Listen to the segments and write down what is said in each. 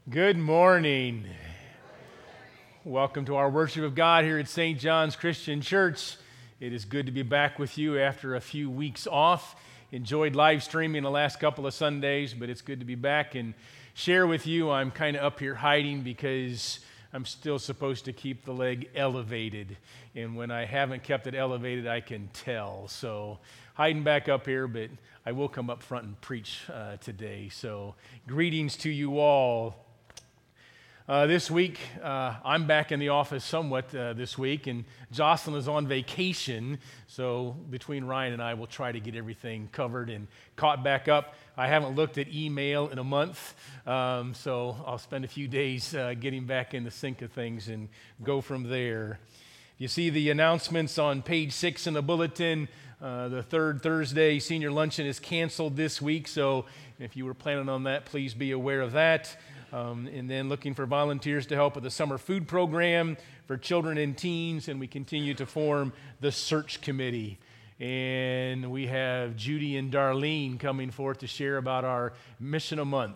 Good morning. Welcome to our worship of God here at St. John's Christian Church. It is good to be back with you after a few weeks off. Enjoyed live streaming the last couple of Sundays, but it's good to be back and share with you. I'm kind of up here hiding because I'm still supposed to keep the leg elevated. And when I haven't kept it elevated, I can tell. So hiding back up here, but I will come up front and preach today. So greetings to you all. This week, I'm back in the office somewhat this week, and Jocelyn is on vacation, so between Ryan and I, we'll try to get everything covered and caught back up. I haven't looked at email in a month, so I'll spend a few days getting back in the sync of things and go from there. You see the announcements on page 6 in the bulletin. The third Thursday senior luncheon is canceled this week, so if you were planning on that, please be aware of that. And then looking for volunteers to help with the summer food program for children and teens, and we continue to form the search committee. And we have Judy and Darlene coming forth to share about our mission a month.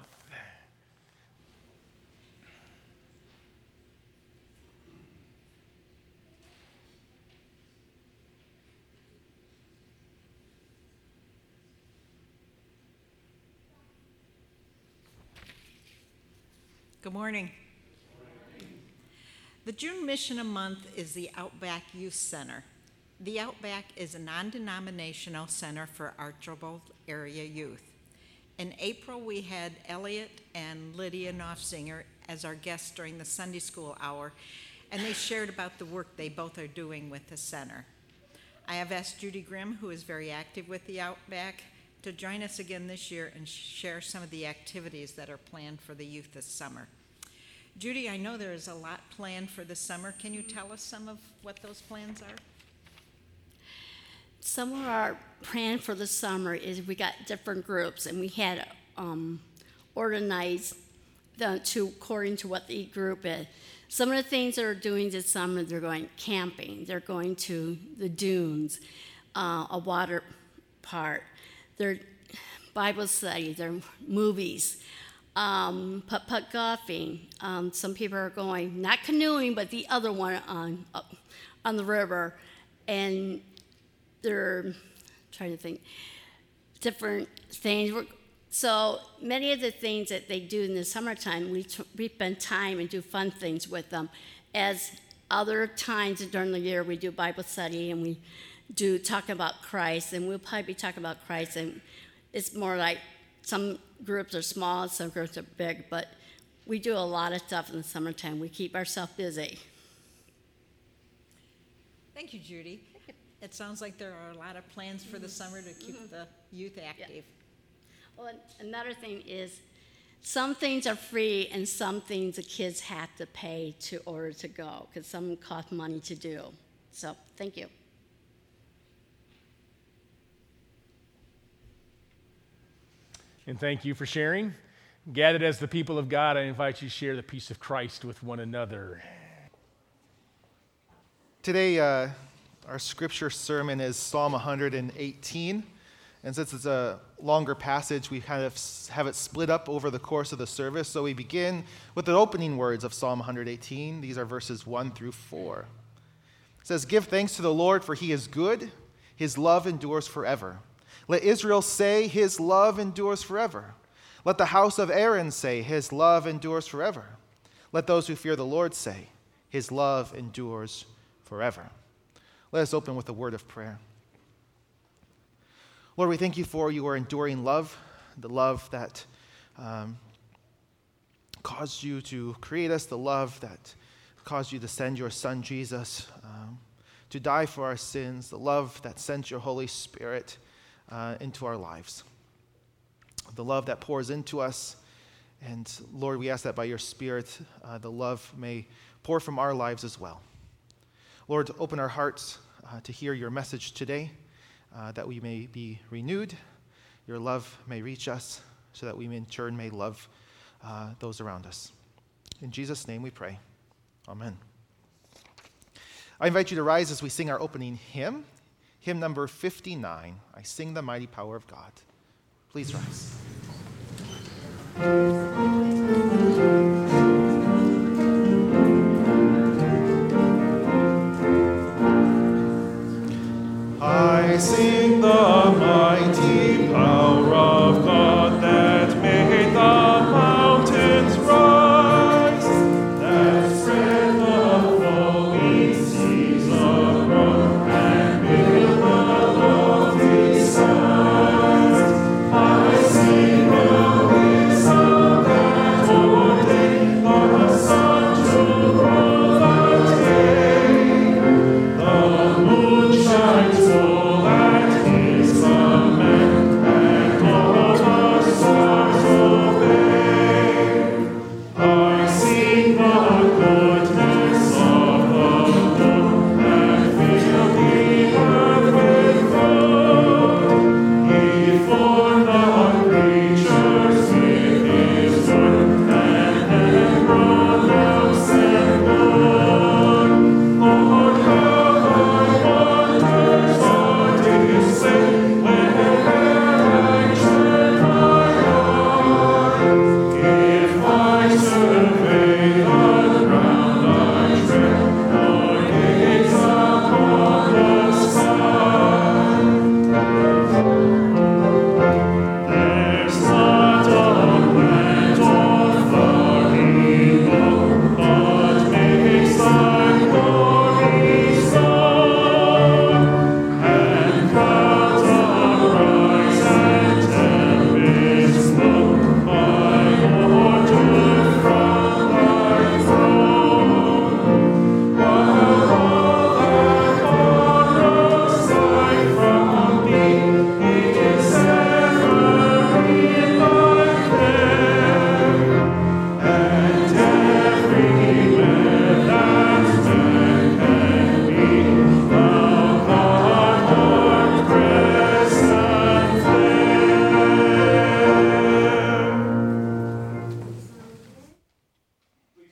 Good morning. The June Mission a Month is the Outback Youth Center. The Outback is a non-denominational center for Archibald area youth. In April, we had Elliot and Lydia Knopfsinger as our guests during the Sunday school hour, and they shared about the work they both are doing with the center. I have asked Judy Grimm, who is very active with the Outback, to join us again this year and share some of the activities that are planned for the youth this summer. Judy, I know there is a lot planned for the summer. Can you tell us some of what those plans are? Some of our plan for the summer is we got different groups, and we had organized them according to what the group is. Some of the things they're doing this summer, they're going camping, they're going to the dunes, a water park. Their Bible study, their movies, putt-putt golfing. Some people are going, not canoeing, but the other one on the river. And they're trying to think, different things. So many of the things that they do in the summertime, we spend time and do fun things with them. As other times during the year, we do Bible study and we do talk about Christ, and we'll probably be talking about Christ, and it's more like some groups are small, some groups are big, but we do a lot of stuff in the summertime. We keep ourselves busy. Thank you, Judy. It sounds like there are a lot of plans for the summer to keep the youth active. Yeah. Well, another thing is some things are free and some things the kids have to pay to order to go, because some cost money to do. So thank you. And thank you for sharing. Gathered as the people of God, I invite you to share the peace of Christ with one another. Today, our scripture sermon is Psalm 118. And since it's a longer passage, we kind of have it split up over the course of the service. So we begin with the opening words of Psalm 118. These are verses 1 through 4. It says, "Give thanks to the Lord, for he is good. His love endures forever. Let Israel say, his love endures forever. Let the house of Aaron say, his love endures forever. Let those who fear the Lord say, his love endures forever." Let us open with a word of prayer. Lord, we thank you for your enduring love, the love that caused you to create us, the love that caused you to send your son Jesus to die for our sins, the love that sent your Holy Spirit into our lives, the love that pours into us. And Lord, we ask that by your Spirit, the love may pour from our lives as well. Lord, open our hearts to hear your message today, that we may be renewed, your love may reach us, so that we in turn may love those around us. In Jesus' name we pray. Amen. I invite you to rise as we sing our opening hymn. Hymn number 59, "I Sing the Mighty Power of God." Please rise.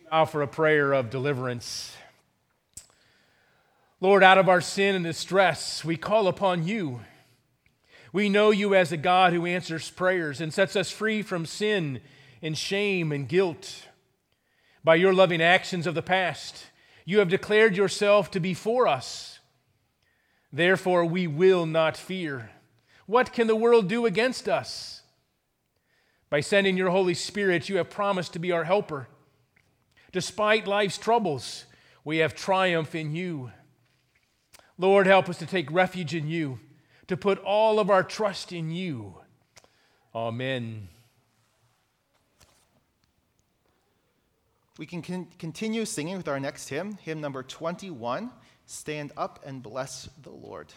Now for a prayer of deliverance. Lord, out of our sin and distress, we call upon you. We know you as a God who answers prayers and sets us free from sin and shame and guilt. By your loving actions of the past, you have declared yourself to be for us. Therefore, we will not fear. What can the world do against us? By sending your Holy Spirit, you have promised to be our helper. Despite life's troubles, we have triumph in you. Lord, help us to take refuge in you, to put all of our trust in you. Amen. We can continue singing with our next hymn, hymn number 21, Stand Up and Bless the Lord.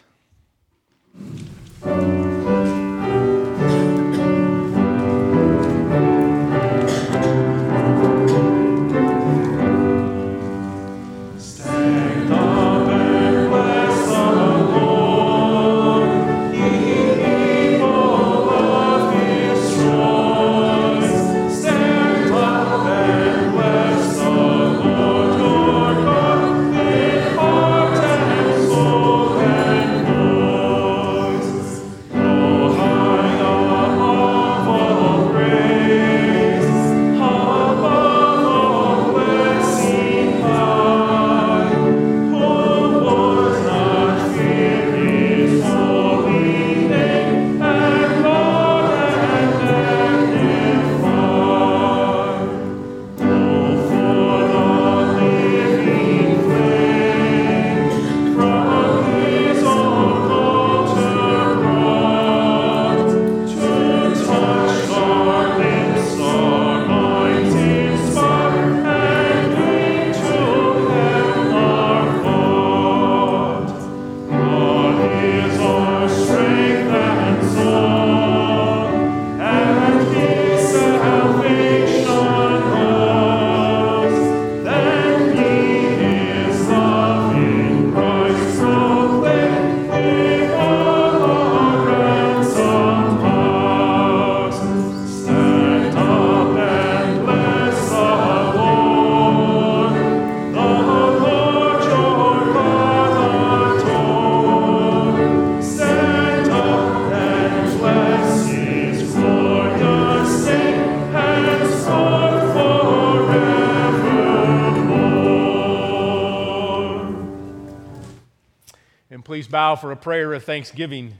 Please bow for a prayer of thanksgiving.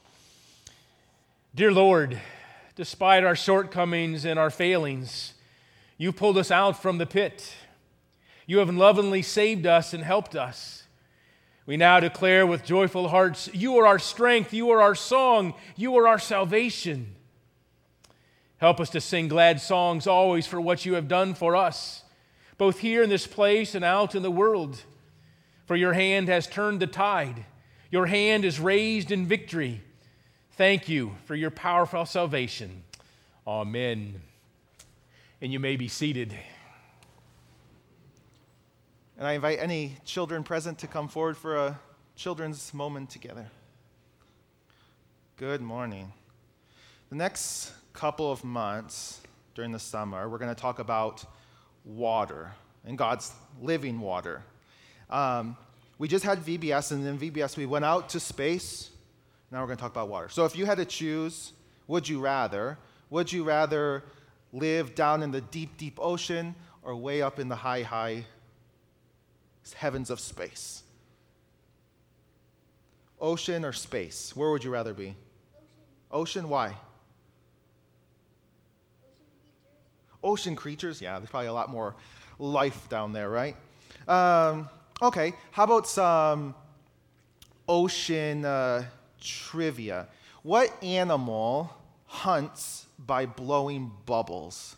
Dear Lord, despite our shortcomings and our failings, you pulled us out from the pit. You have lovingly saved us and helped us. We now declare with joyful hearts, you are our strength, you are our song, you are our salvation. Help us to sing glad songs always for what you have done for us, both here in this place and out in the world. For your hand has turned the tide. Your hand is raised in victory. Thank you for your powerful salvation. Amen. And you may be seated. And I invite any children present to come forward for a children's moment together. Good morning. The next couple of months during the summer, we're going to talk about water and God's living water. We just had VBS, and in VBS we went out to space. Now we're going to talk about water. So if you had to choose, would you rather live down in the deep, deep ocean or way up in the high, high heavens of space? Ocean or space? Where would you rather be? Ocean, why? Ocean creatures? Yeah, there's probably a lot more life down there, right? Okay, how about some ocean trivia? What animal hunts by blowing bubbles?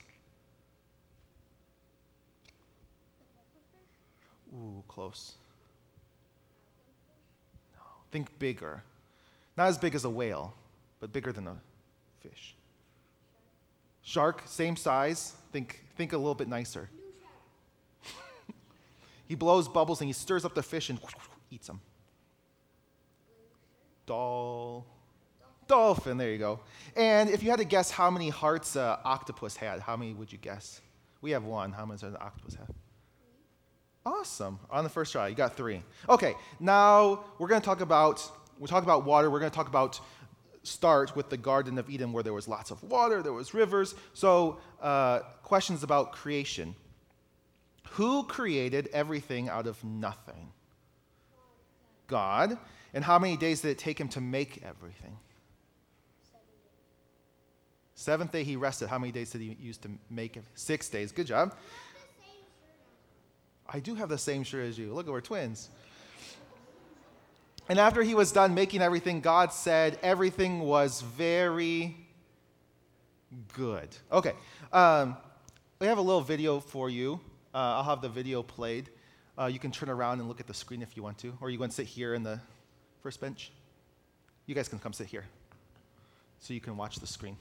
Ooh, close. No, think bigger. Not as big as a whale, but bigger than a fish. Shark, same size. Think a little bit nicer. He blows bubbles and he stirs up the fish and eats them. Dolphin, there you go. And if you had to guess how many hearts an octopus had, how many would you guess? We have one. How many does an octopus have? Awesome. On the first try, you got 3. Okay, now we'll talk about water. We're going to talk about start with the Garden of Eden where there was lots of water, there was rivers. So questions about creation. Who created everything out of nothing? God. And how many days did it take him to make everything? 7th day he rested. How many days did he use to make it? 6 days. Good job. I do have the same shirt as you. Look, we're twins. And after he was done making everything, God said everything was very good. Okay. We have a little video for you. I'll have the video played. You can turn around and look at the screen if you want to, or you want to sit here in the first bench. You guys can come sit here so you can watch the screen.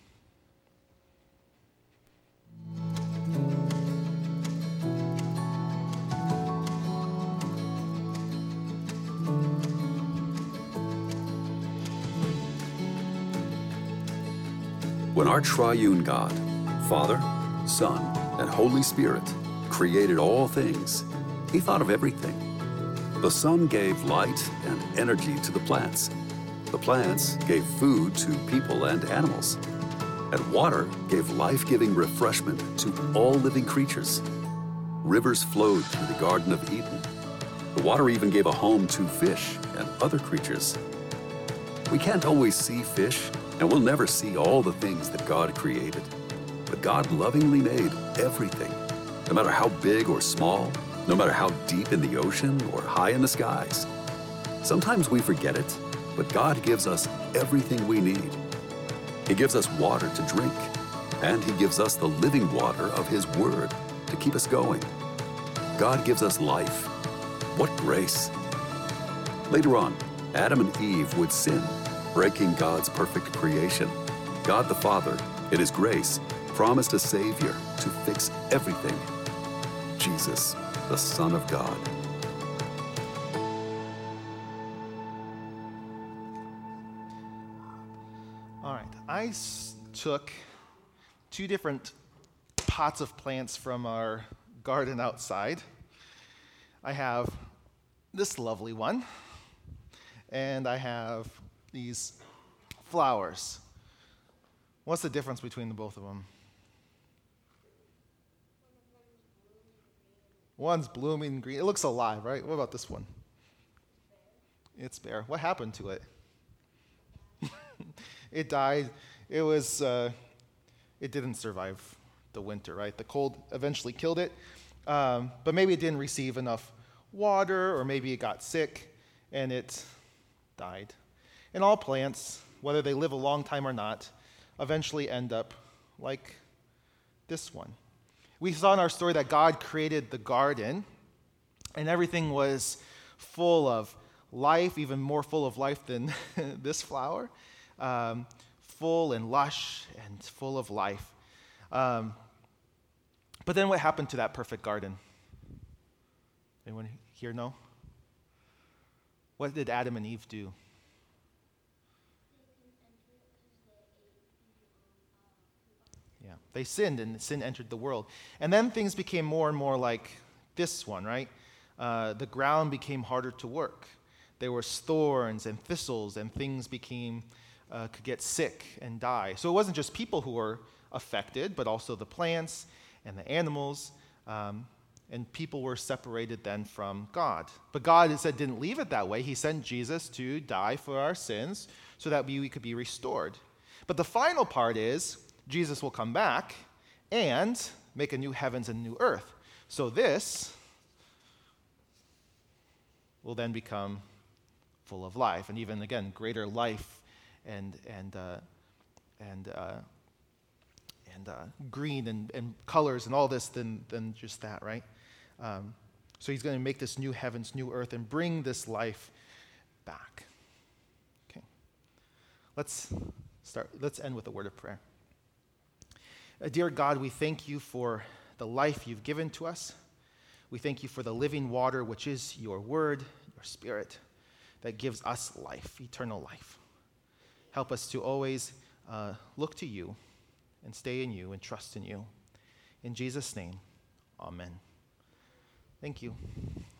When our triune God, Father, Son, and Holy Spirit created all things, he thought of everything. The sun gave light and energy to the plants. The plants gave food to people and animals. And water gave life-giving refreshment to all living creatures. Rivers flowed through the Garden of Eden. The water even gave a home to fish and other creatures. We can't always see fish, and we'll never see all the things that God created. But God lovingly made everything, no matter how big or small, no matter how deep in the ocean or high in the skies. Sometimes we forget it, but God gives us everything we need. He gives us water to drink, and he gives us the living water of his word to keep us going. God gives us life. What grace! Later on, Adam and Eve would sin, breaking God's perfect creation. God the Father, in his grace, promised a Savior to fix everything. Jesus, the Son of God. All right, I took 2 different pots of plants from our garden outside. I have this lovely one, and I have these flowers. What's the difference between the both of them? One's blooming green. It looks alive, right? What about this one? It's bare. What happened to it? It died. It didn't survive the winter, right? The cold eventually killed it. But maybe it didn't receive enough water, or maybe it got sick and it died. And all plants, whether they live a long time or not, eventually end up like this one. We saw in our story that God created the garden, and everything was full of life, even more full of life than this flower, full and lush and full of life. But then what happened to that perfect garden? Anyone here know? What did Adam and Eve do? Yeah, they sinned, and sin entered the world. And then things became more and more like this one, right? The ground became harder to work. There were thorns and thistles, and things could get sick and die. So it wasn't just people who were affected, but also the plants and the animals, and people were separated then from God. But God, it said, didn't leave it that way. He sent Jesus to die for our sins so that we could be restored. But the final part is Jesus will come back and make a new heavens and new earth. So this will then become full of life, and even, again, greater life and green and colors and all this than just that, right? So he's going to make this new heavens, new earth, and bring this life back. Okay. Let's end with a word of prayer. Dear God, we thank you for the life you've given to us. We thank you for the living water, which is your word, your spirit, that gives us life, eternal life. Help us to always look to you and stay in you and trust in you. In Jesus' name, amen. Thank you.